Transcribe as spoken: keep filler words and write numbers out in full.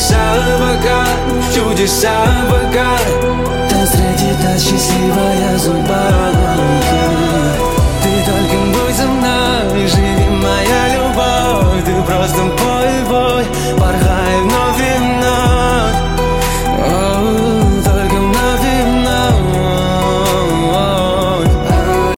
чудеса пока, чудеса пока. Та среди та счастливая судьба.